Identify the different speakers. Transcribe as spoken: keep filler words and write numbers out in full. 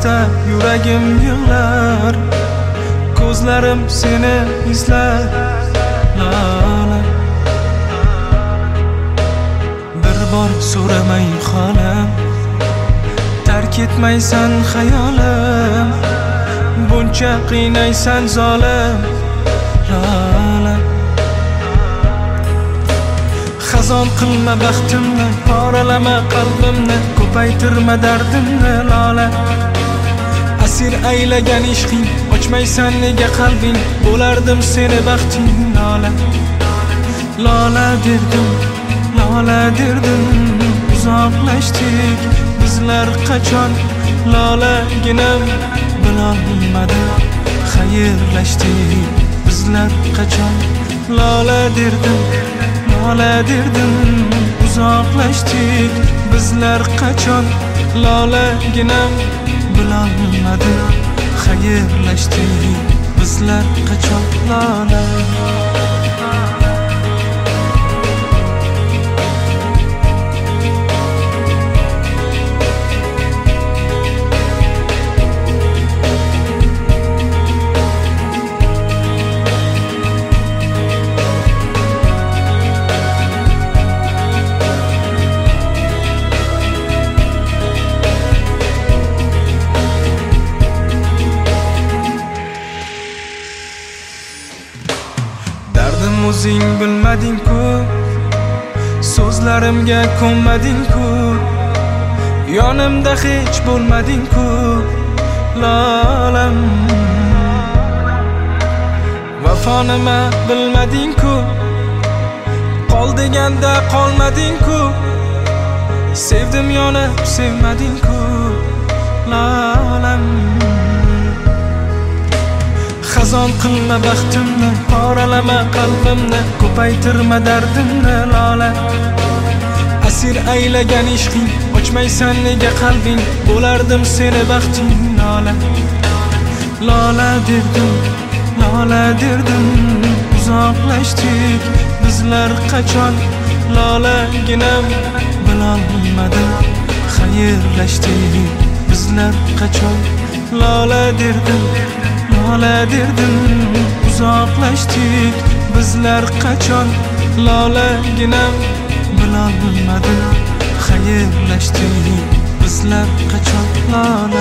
Speaker 1: asta yuragim yig'lar, ko'zlarim seni izlar. Lola, bir bor so'ramay xolam, tark etmaysan xayolim, buncha qiynaysan zolim. Lola, xazon qilma baxtimni, poralama qalbimni, ko'paytirma dardimni. Lola, asir aylagan ishqing, ochmaysan nega qalbing, bo'lardim seni baxting. Lola, Lola derdim, Lola derdim, uzoqlashdik bizlar qachon. Lola ginam bilolmadim, xayrlashdik bizlar qachon. Lola derdim, Lola derdim, uzoqlashdik bizlar qachon. Lola ginam bilolmadim, xayrlashdik bizlar qachon. Lola, o'zing bilmading-ku, so'zlarimga ko'nmading-ku, yonimda hech bo'lmading-ku. Lolam, vafo nima bilmading-ku, qol deganda qolmading-ku, sevdim yonib sevmading-ku. Lolam, xazon qilma baxtimni, poralama qalbimni, ko'paytirma dardimni. Lola, asir aylagan ishqing, ochmaysan nega qalbing, bo'lardim seni baxting. Lola, Lola derdim, Lola derdim, uzoqlashdik bizlar qachon. Lola ginam bilolmadim, xayrlashdik bizlar qachon. Lola derdim, Lola derdim, uzoqlashdik bizlar qachon. Lola ginam bilolmadim, xayrlashdik bizlar qachon. Lola.